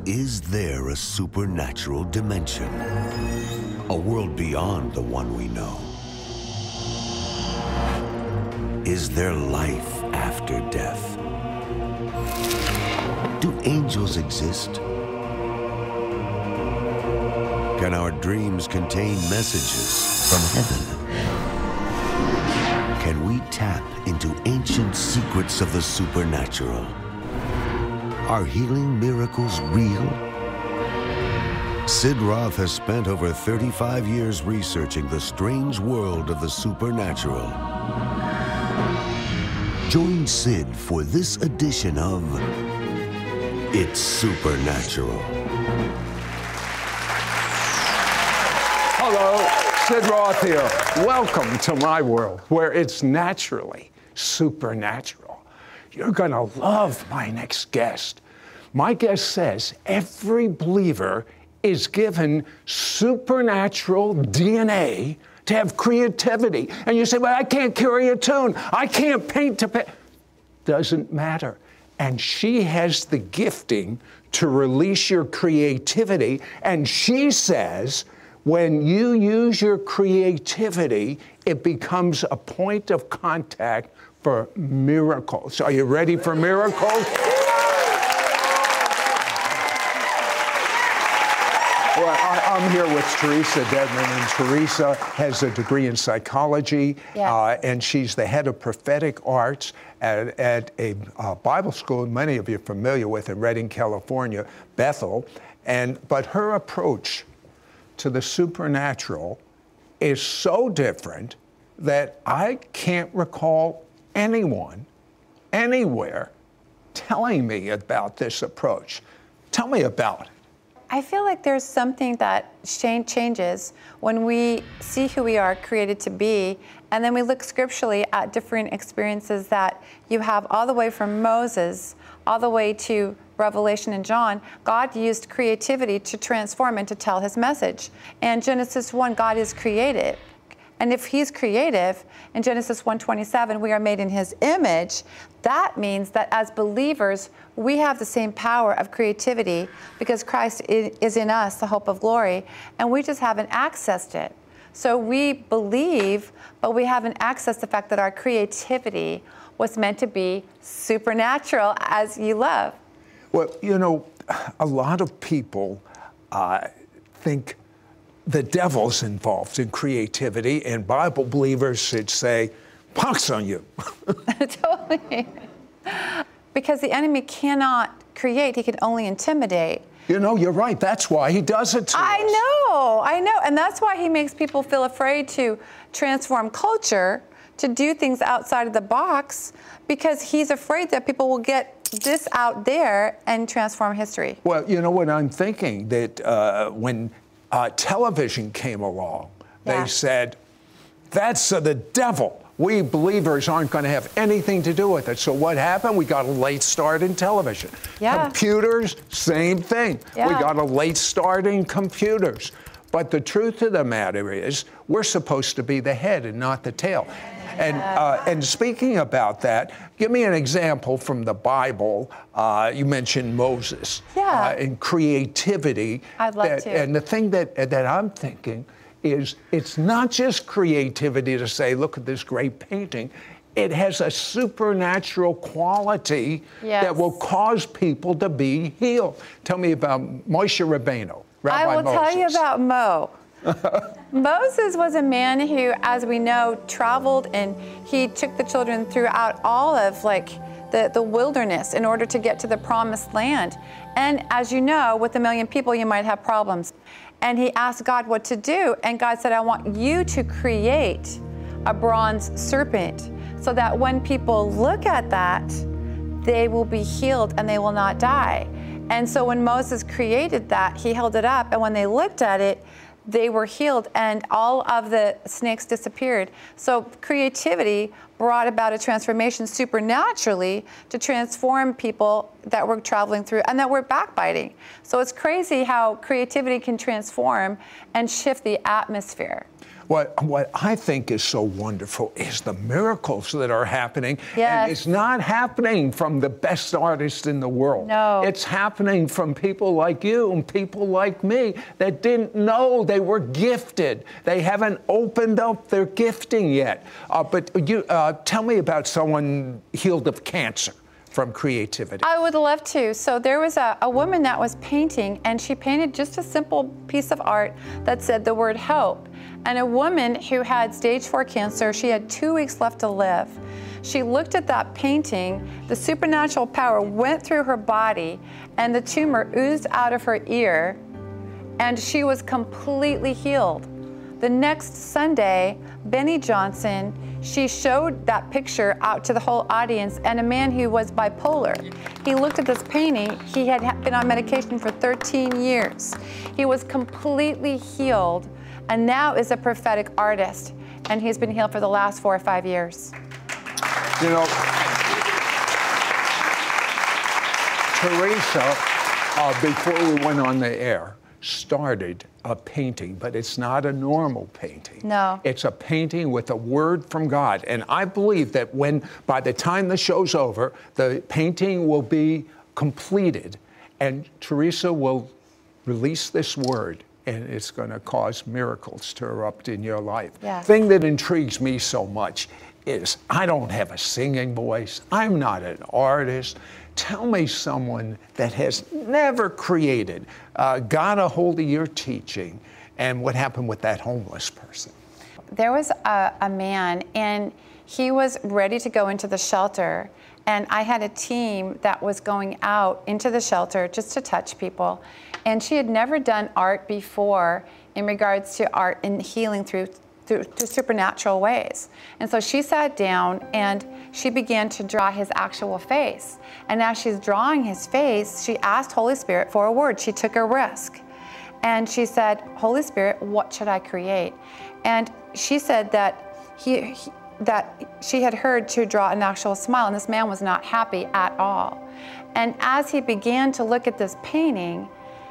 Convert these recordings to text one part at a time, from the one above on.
Is there a supernatural dimension? A world beyond the one we know? Is there life after death? Do angels exist? Can our dreams contain messages from heaven? Can we tap into ancient secrets of the supernatural? Are healing miracles real? Sid Roth has spent over 35 years researching the strange world of the supernatural. Join Sid for this edition of It's Supernatural. Hello, Sid Roth here. Welcome to my world, where it's naturally supernatural. You're gonna love my next guest. My guest says every believer is given supernatural DNA to have creativity. And you say, well, I can't carry a tune. I can't paint to Doesn't matter. And she has the gifting to release your creativity. And she says, when you use your creativity, it becomes a point of contact for miracles. Are you ready for miracles? Well, I'm here with Teresa Dedmon, and Teresa has a degree in psychology, and she's the head of prophetic arts at a Bible school many of you are familiar with in Redding, California, Bethel. But her approach to the supernatural is so different that I can't recall anyone, anywhere, telling me about this approach. Tell me about it. I feel like there's something that changes when we see who we are created to be, and then we look scripturally at different experiences that you have all the way from Moses, all the way to Revelation and John. God used creativity to transform and to tell his message. And Genesis 1, God is creative. And if he's creative, in Genesis 1:27, we are made in his image. That means that as believers, we have the same power of creativity because Christ is in us, the hope of glory, and we just haven't accessed it. So we believe, but we haven't accessed the fact that our creativity was meant to be supernatural, as you love. Well, you know, a lot of people think the devil's involved in creativity, and Bible believers should say, pox on you. Totally. Because the enemy cannot create, he can only intimidate. You know, you're right. That's why he does it to us. I know. And that's why he makes people feel afraid to transform culture, to do things outside of the box, because he's afraid that people will get this out there and transform history. Well, you know what I'm thinking? That when television came along, they said, that's the devil. We believers aren't going to have anything to do with it. So what happened? We got a late start in television. Computers, same thing. We got a late start in computers. But the truth of the matter is, we're supposed to be the head and not the tail. And speaking about that, give me an example from the Bible. You mentioned Moses and creativity. I'd love to. And the thing that I'm thinking is, it's not just creativity to say, look at this great painting. It has a supernatural quality that will cause people to be healed. Tell me about Moshe Rabbeinu. Rabbi I will Moses. tell you about Mo. Moses was a man who, as we know, traveled, and he took the children throughout all of the wilderness in order to get to the promised land. And as you know, with 1 million people, you might have problems. And he asked God what to do. And God said, I want you to create a bronze serpent so that when people look at that, they will be healed and they will not die. And so when Moses created that, he held it up, and when they looked at it, they were healed, and all of the snakes disappeared. So creativity brought about a transformation supernaturally to transform people that were traveling through and that were backbiting. So it's crazy how creativity can transform and shift the atmosphere. What I think is so wonderful is the miracles that are happening. Yes. And it's not happening from the best artists in the world. No. It's happening from people like you and people like me that didn't know they were gifted. They haven't opened up their gifting yet. But you tell me about someone healed of cancer from creativity. I would love to. So there was a woman that was painting, and she painted just a simple piece of art that said the word hope. And a woman who had stage 4 cancer, she had 2 weeks left to live. She looked at that painting, the supernatural power went through her body, and the tumor oozed out of her ear, and she was completely healed. The next Sunday, Benny Johnson, she showed that picture out to the whole audience, and a man who was bipolar. He looked at this painting. He had been on medication for 13 years. He was completely healed, and now is a prophetic artist, and he's been healed for the last 4 or 5 years. You know, Teresa, before we went on the air, started a painting, but it's not a normal painting. No. It's a painting with a word from God. And I believe that by the time the show's over, the painting will be completed, and Teresa will release this word, and it's going to cause miracles to erupt in your life. Yes. The thing that intrigues me so much is I don't have a singing voice. I'm not an artist. Tell me someone that has never created, got a hold of your teaching, and what happened with that homeless person. There was a man, and he was ready to go into the shelter, and I had a team that was going out into the shelter just to touch people, and she had never done art before in regards to art and healing through supernatural ways. And so she sat down and she began to draw his actual face. And as she's drawing his face, she asked Holy Spirit for a word. She took a risk. And she said, Holy Spirit, what should I create? And she said that that she had heard to draw an actual smile, and this man was not happy at all. And as he began to look at this painting,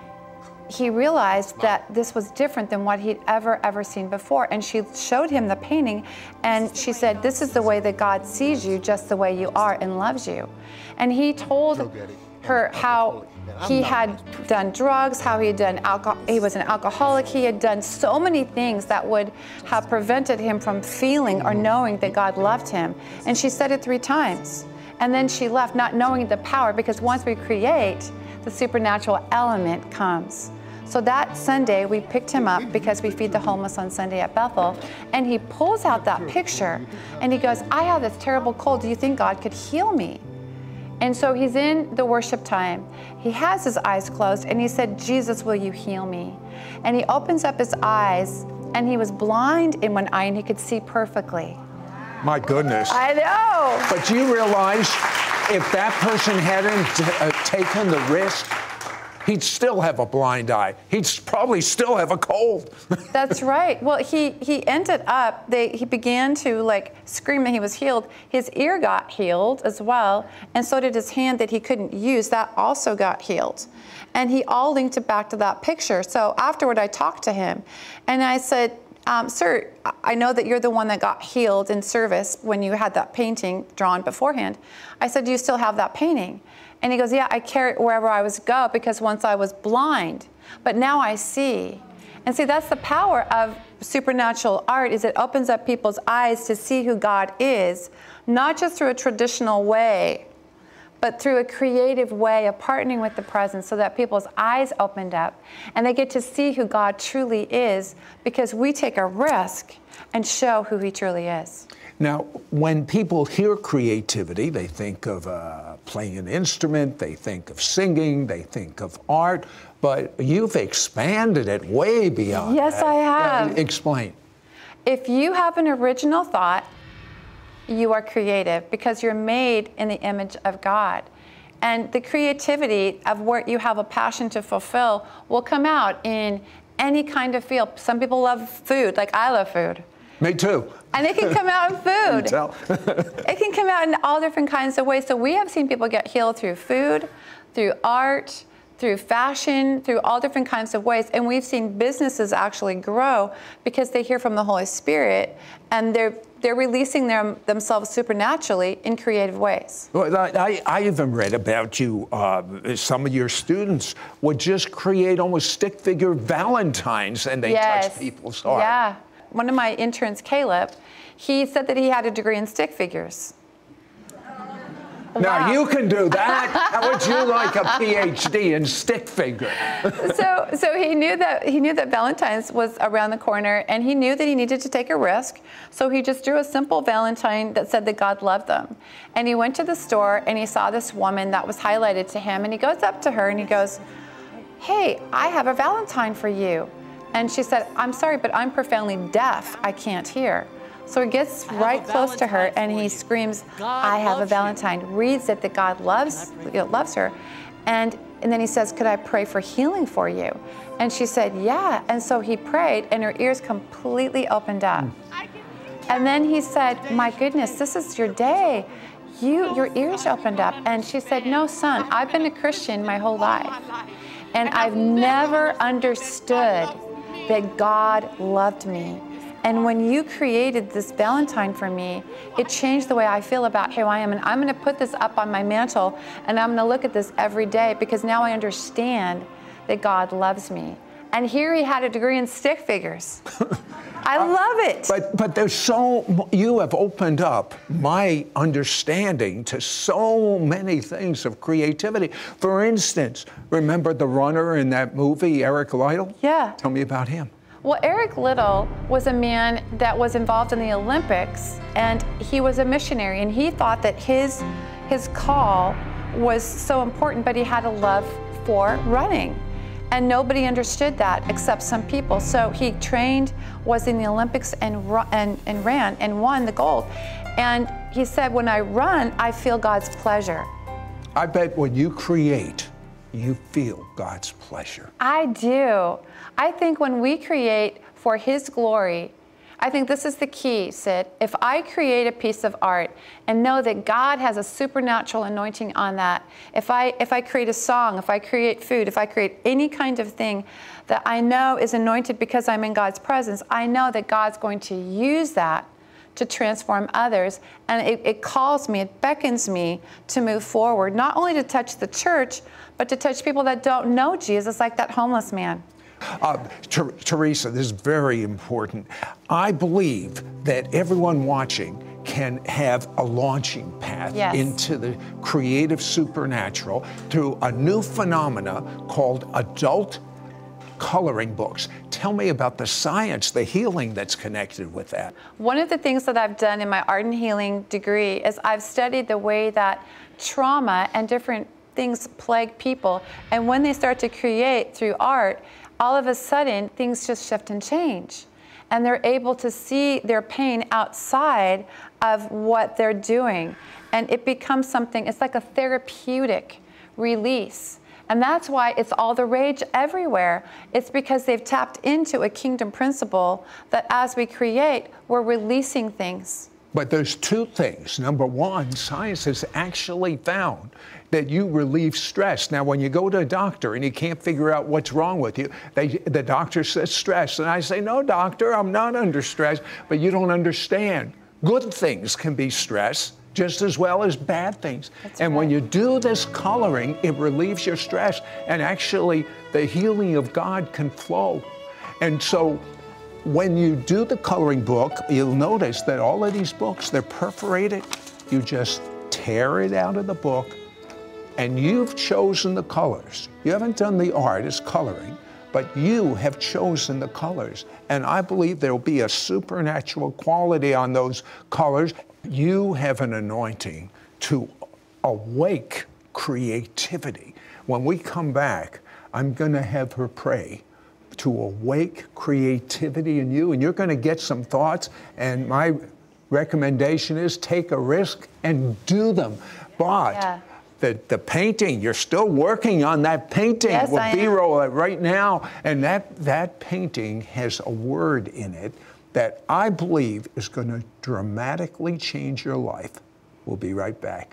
he realized that this was different than what he'd ever seen before. And she showed him the painting, and she said, this is the way that God sees you, just the way you are, and loves you. And he told her how he had done drugs, how he had done alcohol, he was an alcoholic, he had done so many things that would have prevented him from feeling or knowing that God loved him. And she said it 3 times. And then she left not knowing the power, because once we create, the supernatural element comes. So that Sunday, we picked him up because we feed the homeless on Sunday at Bethel, and he pulls out that picture, and he goes, I have this terrible cold. Do you think God could heal me? And so he's in the worship time. He has his eyes closed, and he said, Jesus, will you heal me? And he opens up his eyes, and he was blind in one eye, and he could see perfectly. My goodness. I know. But you realize if that person hadn't taken the risk, he'd still have a blind eye. He'd probably still have a cold. That's right. Well, he ended up, he began to like scream that he was healed. His ear got healed as well, and so did his hand that he couldn't use. That also got healed. And he all linked it back to that picture. So afterward, I talked to him, and I said, sir, I know that you're the one that got healed in service when you had that painting drawn beforehand. I said, do you still have that painting? And he goes, yeah, I carry it wherever I was go, because once I was blind, but now I see. And see, that's the power of supernatural art, is it opens up people's eyes to see who God is, not just through a traditional way, but through a creative way of partnering with the presence, so that people's eyes opened up and they get to see who God truly is, because we take a risk and show who he truly is. Now, when people hear creativity, they think of playing an instrument, they think of singing, they think of art, but you've expanded it way beyond Yes, that. I have. Explain. If you have an original thought, you are creative, because you're made in the image of God. And the creativity of what you have a passion to fulfill will come out in any kind of field. Some people love food, like I love food. Me too. And it can come out in food. Tell. It can come out in all different kinds of ways. So we have seen people get healed through food, through art, through fashion, through all different kinds of ways. And we've seen businesses actually grow because they hear from the Holy Spirit, and they're releasing themselves supernaturally in creative ways. Well, I even read about you, some of your students would just create almost stick figure Valentines, and they touch people's heart. Yeah. One of my interns, Caleb, he said that he had a degree in stick figures. Now Wow. you can do that. How would you like a PhD in stick figure? So he knew that Valentine's was around the corner, and he knew that he needed to take a risk. So he just drew a simple Valentine that said that God loved them. And he went to the store and he saw this woman that was highlighted to him, and he goes up to her and he goes, "Hey, I have a Valentine for you." And she said, "I'm sorry, but I'm profoundly deaf. I can't hear." So he gets right close to her and he screams, "I have a Valentine," reads it that God loves her. And then he says, "Could I pray for healing for you?" And she said, "Yeah." And so he prayed and her ears completely opened up. And then he said, "My goodness, this is your day. Your ears opened up." And she said, "No, son, I've been a Christian my whole life. And I've never understood that God loved me. And when you created this Valentine for me, it changed the way I feel about who I am. And I'm going to put this up on my mantle, and I'm going to look at this every day because now I understand that God loves me." And here he had a degree in stick figures. I love it. But there's you have opened up my understanding to so many things of creativity. For instance, remember the runner in that movie, Eric Liddell? Yeah. Tell me about him. Well, Eric Liddell was a man that was involved in the Olympics, and he was a missionary, and he thought that his call was so important, but he had a love for running. And nobody understood that except some people. So he trained, was in the Olympics, and ran and won the gold. And he said, "When I run, I feel God's pleasure." I bet when you create, you feel God's pleasure. I do. I think when we create for His glory, I think this is the key, Sid. If I create a piece of art and know that God has a supernatural anointing on that, if I create a song, if I create food, if I create any kind of thing that I know is anointed because I'm in God's presence, I know that God's going to use that to transform others. And it calls me, it beckons me to move forward, not only to touch the church, but to touch people that don't know Jesus, like that homeless man. Teresa, this is very important. I believe that everyone watching can have a launching path into the creative supernatural through a new phenomena called adult coloring books. Tell me about the science, the healing that's connected with that. One of the things that I've done in my art and healing degree is I've studied the way that trauma and different things plague people. And when they start to create through art, all of a sudden, things just shift and change. And they're able to see their pain outside of what they're doing. And it becomes something, it's like a therapeutic release. And that's why it's all the rage everywhere. It's because they've tapped into a kingdom principle that as we create, we're releasing things. But there's two things. Number one, science has actually found that you relieve stress. Now, when you go to a doctor and he can't figure out what's wrong with you, the doctor says stress. And I say, "No, doctor, I'm not under stress." But you don't understand. Good things can be stress just as well as bad things. And when you do this coloring, it relieves your stress. And actually, the healing of God can flow. And so, when you do the coloring book, you'll notice that all of these books, they're perforated. You just tear it out of the book, and you've chosen the colors. You haven't done the art as coloring, but you have chosen the colors. And I believe there'll be a supernatural quality on those colors. You have an anointing to awake creativity. When we come back, I'm going to have her pray to awake creativity in you, and you're going to get some thoughts, and my recommendation is take a risk and do them. But the painting, you're still working on that painting with B-roll right now, and that painting has a word in it that I believe is going to dramatically change your life. We'll be right back.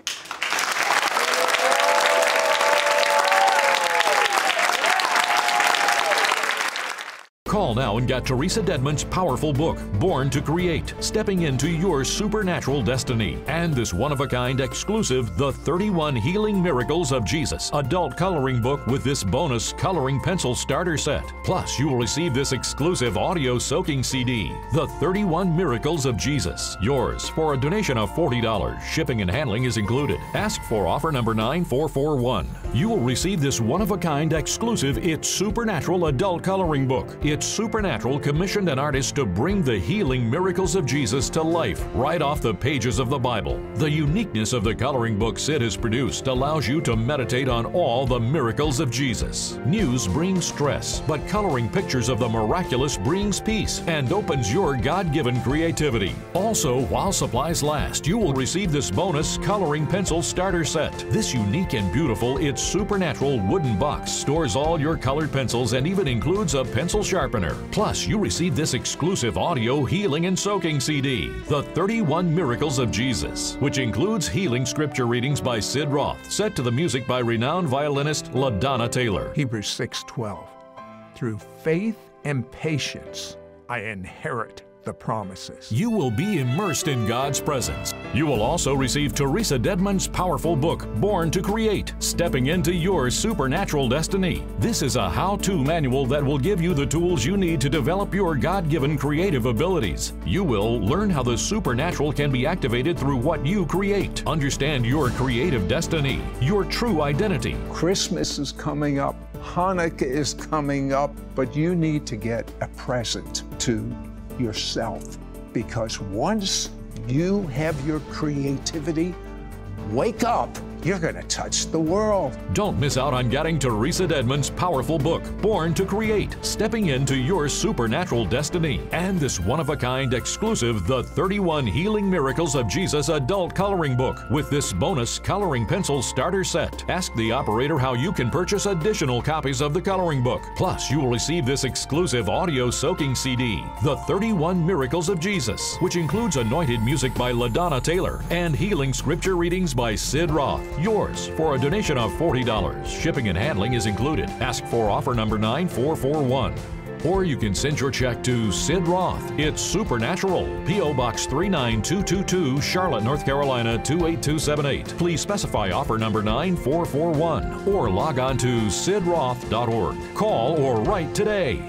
Call now and get Teresa Dedman's powerful book, Born to Create, Stepping into Your Supernatural Destiny, and this one-of-a-kind exclusive, The 31 Healing Miracles of Jesus, adult coloring book with this bonus coloring pencil starter set. Plus, you will receive this exclusive audio soaking CD, The 31 Miracles of Jesus, yours for a donation of $40. Shipping and handling is included. Ask for offer number 9441. You will receive this one-of-a-kind exclusive It's Supernatural adult coloring book. It's Supernatural commissioned an artist to bring the healing miracles of Jesus to life right off the pages of the Bible. The uniqueness of the coloring book Sid has produced allows you to meditate on all the miracles of Jesus. News brings stress, but coloring pictures of the miraculous brings peace and opens your God-given creativity. Also, while supplies last, you will receive this bonus coloring pencil starter set. This unique and beautiful It's Supernatural wooden box stores all your colored pencils and even includes a pencil sharpener. Plus, you receive this exclusive audio healing and soaking CD, The 31 Miracles of Jesus, which includes healing scripture readings by Sid Roth, set to the music by renowned violinist LaDonna Taylor. Hebrews 6:12. Through faith and patience, I inherit the promises. You will be immersed in God's presence. You will also receive Teresa Dedman's powerful book, Born to Create, Stepping into Your Supernatural Destiny. This is a how-to manual that will give you the tools you need to develop your God-given creative abilities. You will learn how the supernatural can be activated through what you create. Understand your creative destiny, your true identity. Christmas is coming up, Hanukkah is coming up, but you need to get a present to yourself, because once you have your creativity wake up, you're going to touch the world. Don't miss out on getting Teresa Dedman's powerful book, Born to Create, Stepping into Your Supernatural Destiny, and this one-of-a-kind exclusive The 31 Healing Miracles of Jesus adult coloring book with this bonus coloring pencil starter set. Ask the operator how you can purchase additional copies of the coloring book. Plus, you will receive this exclusive audio soaking CD, The 31 Miracles of Jesus, which includes anointed music by LaDonna Taylor and healing scripture readings by Sid Roth. Yours for a donation of $40. Shipping and handling is included. Ask for offer number 9441. Or you can send your check to Sid Roth. It's Supernatural, P.O. Box 39222, Charlotte, North Carolina 28278. Please specify offer number 9441 or log on to sidroth.org. Call or write today.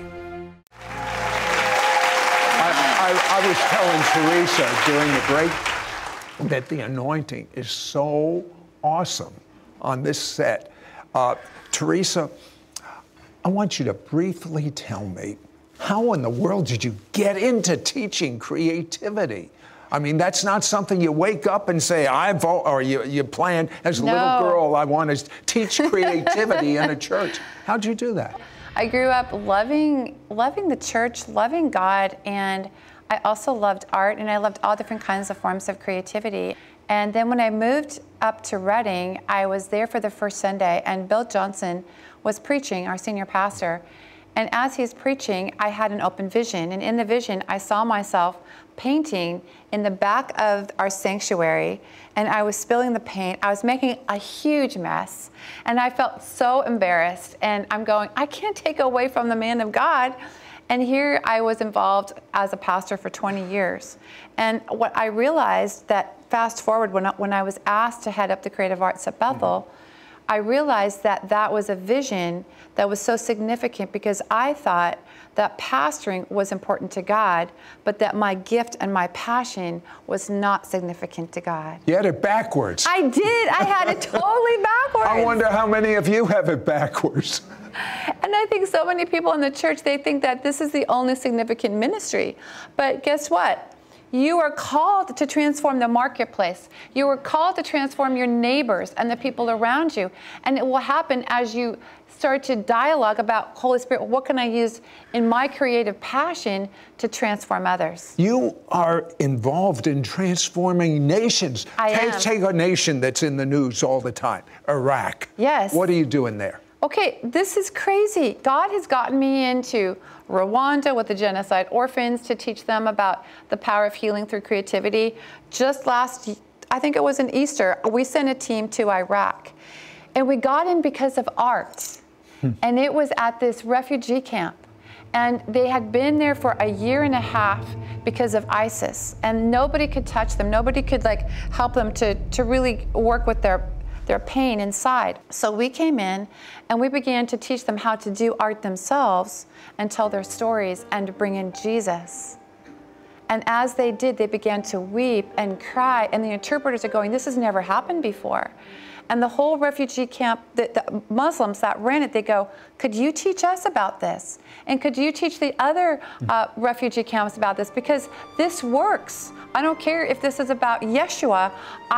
I was telling Teresa during the break that the anointing is so awesome on this set. Teresa, I want you to briefly tell me, how in the world did you get into teaching creativity? I mean, that's not something you wake up and say, or you plan as a little girl, I want to teach creativity in a church. How'd you do that? I grew up loving the church, loving God, and I also loved art, and I loved all different kinds of forms of creativity. And then when I moved up to Redding, I was there for the first Sunday, and Bill Johnson was preaching, our senior pastor. And as he's preaching, I had an open vision. And in the vision, I saw myself painting in the back of our sanctuary, and I was spilling the paint. I was making a huge mess, and I felt so embarrassed. And I'm going, I can't take away from the man of God. And here I was involved as a pastor for 20 years. And what I realized that fast forward when I was asked to head up the creative arts at Bethel, I realized that that was a vision that was so significant, because I thought that pastoring was important to God, but that my gift and my passion was not significant to God. You had it backwards. I did. I had it totally backwards. I wonder how many of you have it backwards. And I think so many people in the church, they think that this is the only significant ministry. But guess what? You are called to transform the marketplace. You are called to transform your neighbors and the people around you. And it will happen as you start to dialogue about, Holy Spirit, what can I use in my creative passion to transform others? You are involved in transforming nations. I am. Take a nation that's in the news all the time, Iraq. Yes. What are you doing there? okay, this is crazy. God has gotten me into Rwanda with the genocide orphans to teach them about the power of healing through creativity. Just last, I think it was in Easter, we sent a team to Iraq. And we got in because of art. And it was at this refugee camp. And they had been there for a year and a half because of ISIS. And nobody could touch them. Nobody could help them to really work with their pain inside. So we came in and we began to teach them how to do art themselves and tell their stories and to bring in Jesus. And as they did, they began to weep and cry. And the interpreters are going, this has never happened before. And the whole refugee camp, the Muslims that ran it, they go, could you teach us about this? And could you teach the other refugee camps about this? Because this works. I don't care if this is about Yeshua,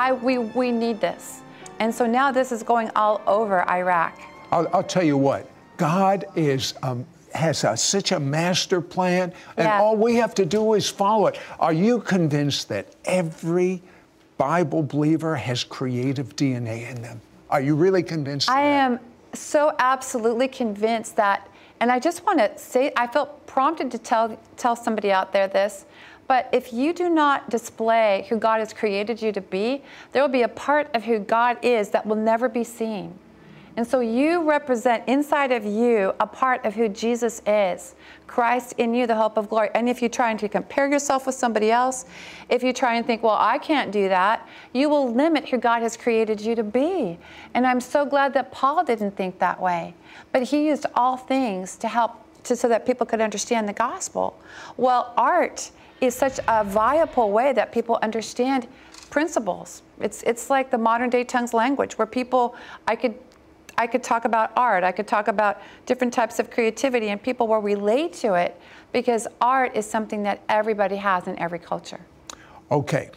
we need this. And so now this is going all over Iraq. I'll tell you what, God has such a master plan, and all we have to do is follow it. Are you convinced that every Bible believer has creative DNA in them? Are you really convinced of that? I am so absolutely convinced that, and I just want to say, I felt prompted to tell somebody out there this, but if you do not display who God has created you to be, there will be a part of who God is that will never be seen. And so you represent inside of you a part of who Jesus is, Christ in you, the hope of glory. And if you try to compare yourself with somebody else, if you try and think, well, I can't do that, you will limit who God has created you to be. And I'm so glad that Paul didn't think that way. But he used all things to help so that people could understand the gospel. Well, art is such a viable way that people understand principles. It's like the modern day tongues language where people, I could talk about art, I could talk about different types of creativity, and people will relate to it because art is something that everybody has in every culture. Okay.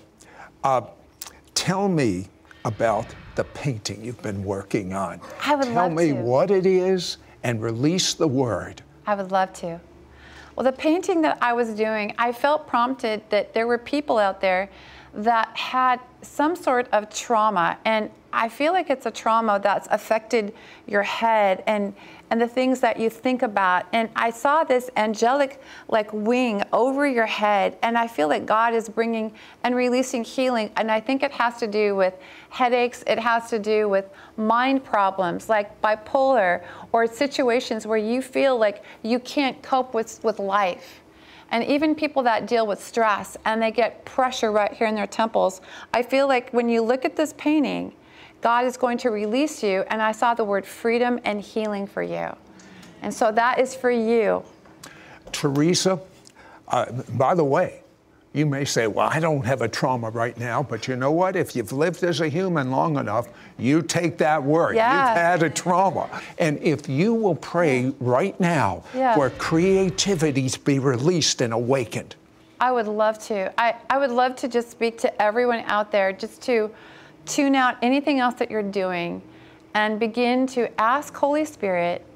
Tell me about the painting you've been working on. I would love to. Tell me what it is and release the word. I would love to. Well, the painting that I was doing, I felt prompted that there were people out there that had some sort of trauma, and I feel like it's a trauma that's affected your head and the things that you think about. And I saw this angelic wing over your head, and I feel like God is bringing and releasing healing. And I think it has to do with headaches. It has to do with mind problems like bipolar or situations where you feel like you can't cope with life. And even people that deal with stress and they get pressure right here in their temples, I feel like when you look at this painting, God is going to release you. And I saw the word freedom and healing for you. And so that is for you. Teresa, by the way, you may say, well, I don't have a trauma right now, but you know what? If you've lived as a human long enough, you take that word. Yeah. You've had a trauma. And if you will pray right now for creativity to be released and awakened. I would love to. I would love to just speak to everyone out there just to tune out anything else that you're doing and begin to ask Holy Spirit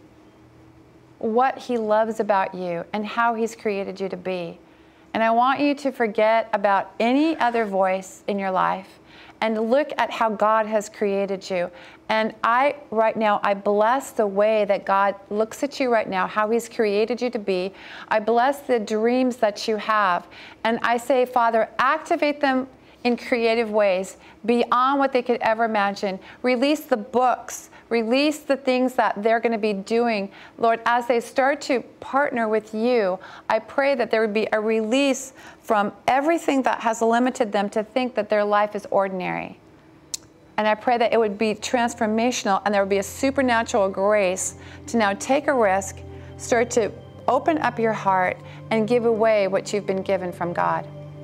what He loves about you and how He's created you to be. And I want you to forget about any other voice in your life and look at how God has created you. And right now, I bless the way that God looks at you right now, how He's created you to be. I bless the dreams that you have. And I say, Father, activate them in creative ways beyond what they could ever imagine. Release the books, release the things that they're going to be doing. Lord, as they start to partner with you, I pray that there would be a release from everything that has limited them to think that their life is ordinary. And I pray that it would be transformational and there would be a supernatural grace to now take a risk, start to open up your heart and give away what you've been given from God.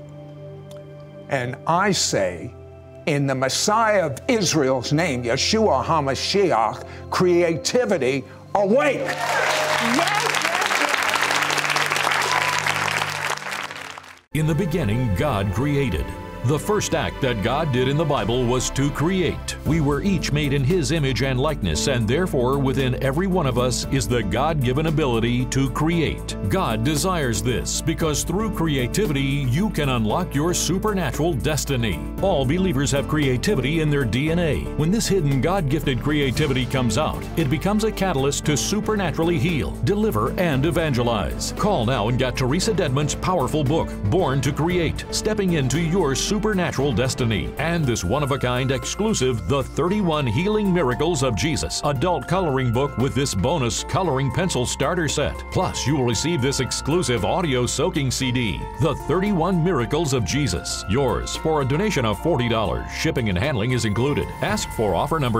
And I say, in the Messiah of Israel's name, Yeshua HaMashiach, creativity, awake! Yes. In the beginning, God created. The first act that God did in the Bible was to create. We were each made in His image and likeness, and therefore within every one of us is the God-given ability to create. God desires this because through creativity you can unlock your supernatural destiny. All believers have creativity in their DNA. When this hidden God-gifted creativity comes out, it becomes a catalyst to supernaturally heal, deliver, and evangelize. Call now and get Teresa Dedmon's powerful book, Born to Create, Stepping into Your Supernatural Destiny, and this one-of-a-kind exclusive The 31 Healing Miracles of Jesus adult coloring book with this bonus coloring pencil starter set. Plus, you will receive this exclusive audio soaking CD, The 31 Miracles of Jesus, yours for a donation of $40. Shipping and handling is included. Ask for offer number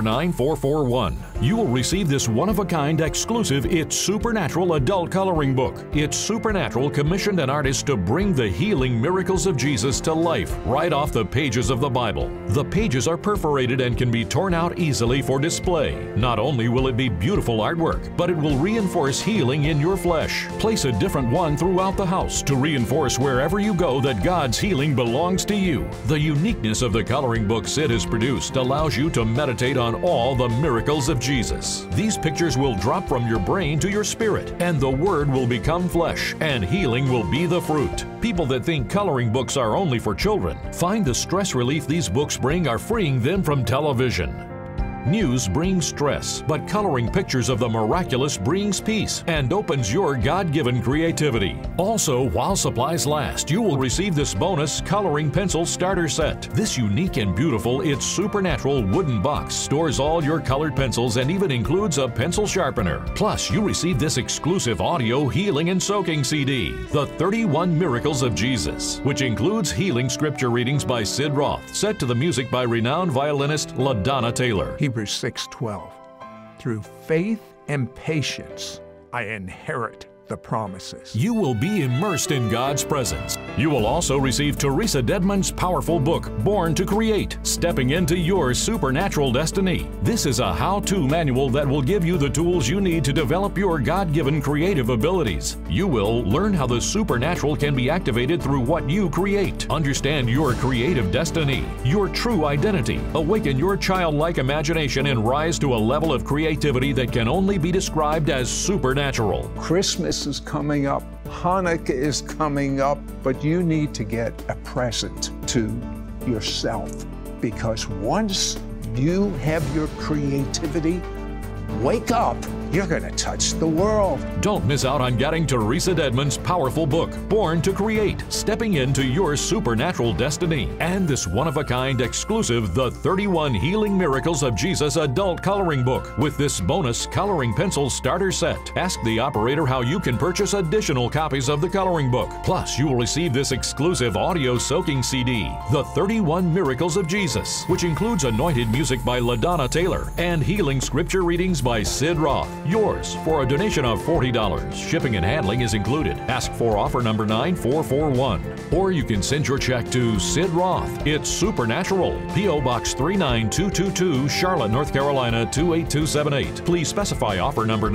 9441. You will receive this one-of-a-kind exclusive It's Supernatural adult coloring book. It's Supernatural commissioned an artist to bring the healing miracles of Jesus to life right off the pages of the Bible. The pages are perforated and can be torn out easily for display. Not only will it be beautiful artwork, but it will reinforce healing in your flesh. Place a different one throughout the house to reinforce wherever you go that God's healing belongs to you. The uniqueness of the coloring book Sid has produced allows you to meditate on all the miracles of Jesus. These pictures will drop from your brain to your spirit, and the Word will become flesh, and healing will be the fruit. People that think coloring books are only for children find the stress relief these books bring are freeing them from television. News brings stress, but coloring pictures of the miraculous brings peace and opens your God-given creativity. Also, while supplies last, you will receive this bonus coloring pencil starter set. This unique and beautiful It's Supernatural wooden box stores all your colored pencils and even includes a pencil sharpener. Plus, you receive this exclusive audio healing and soaking CD, The 31 Miracles of Jesus, which includes healing scripture readings by Sid Roth, set to the music by renowned violinist LaDonna Taylor. Hebrews 6:12. Through faith and patience, I inherit the promises. You will be immersed in God's presence. You will also receive Teresa Dedmon's powerful book, Born to Create, Stepping into Your Supernatural Destiny. This is a how-to manual that will give you the tools you need to develop your God-given creative abilities. You will learn how the supernatural can be activated through what you create, understand your creative destiny, your true identity, awaken your childlike imagination, and rise to a level of creativity that can only be described as supernatural. Christmas is coming up, Hanukkah is coming up, but you need to get a present to yourself, because once you have your creativity, wake up, you're going to touch the world. Don't miss out on getting Teresa Dedmon's powerful book, Born to Create, Stepping into Your Supernatural Destiny, and this one-of-a-kind exclusive The 31 Healing Miracles of Jesus adult coloring book with this bonus coloring pencil starter set. Ask the operator how you can purchase additional copies of the coloring book. Plus, you will receive this exclusive audio soaking CD, The 31 Miracles of Jesus, which includes anointed music by LaDonna Taylor and healing scripture readings by Sid Roth. Yours for a donation of $40. Shipping and handling is included. Ask for offer number 9441. Or you can send your check to Sid Roth. It's Supernatural. P.O. Box 39222, Charlotte, North Carolina 28278. Please specify offer number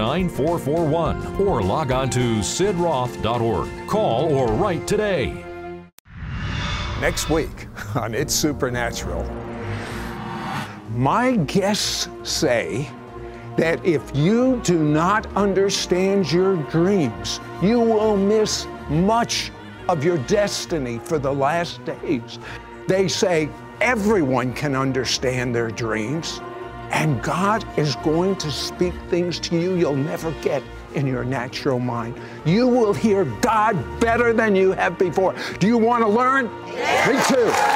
9441 or log on to sidroth.org. Call or write today. Next week on It's Supernatural, my guests say that if you do not understand your dreams, you will miss much of your destiny for the last days. They say everyone can understand their dreams, and God is going to speak things to you you'll never get in your natural mind. You will hear God better than you have before. Do you want to learn? Yeah. Me too.